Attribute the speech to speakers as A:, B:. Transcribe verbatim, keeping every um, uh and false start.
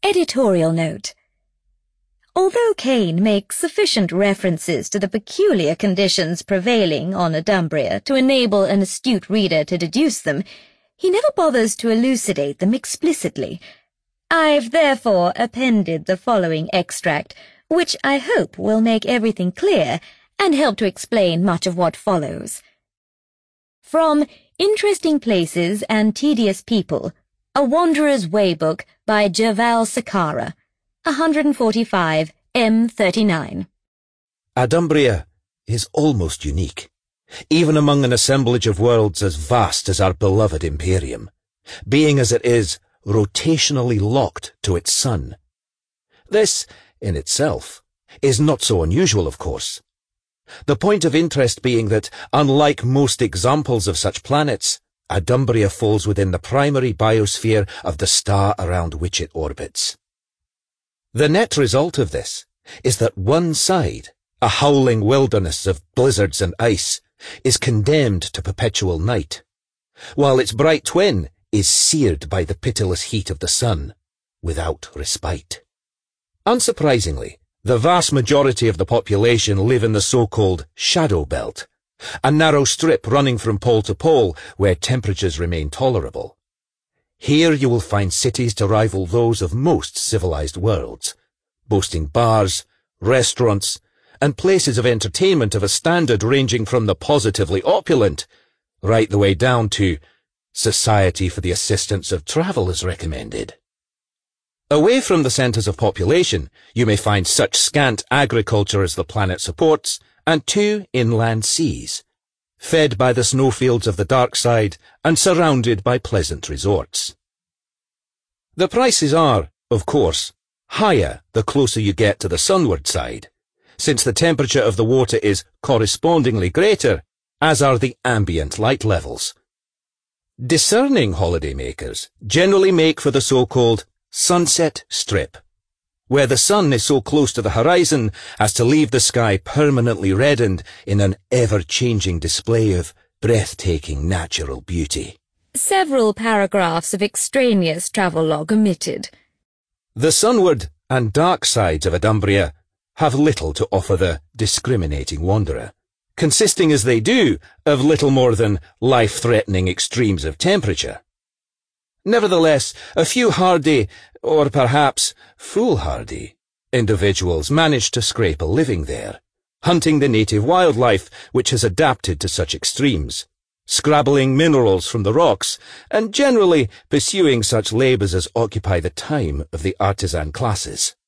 A: Editorial note. Although Kane makes sufficient references to the peculiar conditions prevailing on Adumbria to enable an astute reader to deduce them, he never bothers to elucidate them explicitly. I've therefore appended the following extract, which I hope will make everything clear and help to explain much of what follows. From Interesting Places and Tedious People, A Wanderer's Waybook by Jerval Sakara, one forty-five M thirty-nine.
B: Adumbria is almost unique, even among an assemblage of worlds as vast as our beloved Imperium, being as it is rotationally locked to its sun. This, in itself, is not so unusual, of course. The point of interest being that, unlike most examples of such planets, Adumbria falls within the primary biosphere of the star around which it orbits. The net result of this is that one side, a howling wilderness of blizzards and ice, is condemned to perpetual night, while its bright twin is seared by the pitiless heat of the sun, without respite. Unsurprisingly, the vast majority of the population live in the so-called shadow belt, a narrow strip running from pole to pole where temperatures remain tolerable. Here you will find cities to rival those of most civilized worlds, boasting bars, restaurants, and places of entertainment of a standard ranging from the positively opulent right the way down to Society for the Assistance of Travelers recommended. Away from the centres of population, you may find such scant agriculture as the planet supports, and two inland seas, fed by the snowfields of the dark side and surrounded by pleasant resorts. The prices are, of course, higher the closer you get to the sunward side, since the temperature of the water is correspondingly greater, as are the ambient light levels. Discerning holidaymakers generally make for the so-called sunset strip, where the sun is so close to the horizon as to leave the sky permanently reddened in an ever-changing display of breathtaking natural beauty.
A: Several paragraphs of extraneous travelogue omitted.
B: The sunward and dark sides of Adumbria have little to offer the discriminating wanderer, consisting as they do of little more than life-threatening extremes of temperature. Nevertheless, a few hardy, or perhaps foolhardy, individuals manage to scrape a living there, hunting the native wildlife which has adapted to such extremes, scrabbling minerals from the rocks, and generally pursuing such labours as occupy the time of the artisan classes.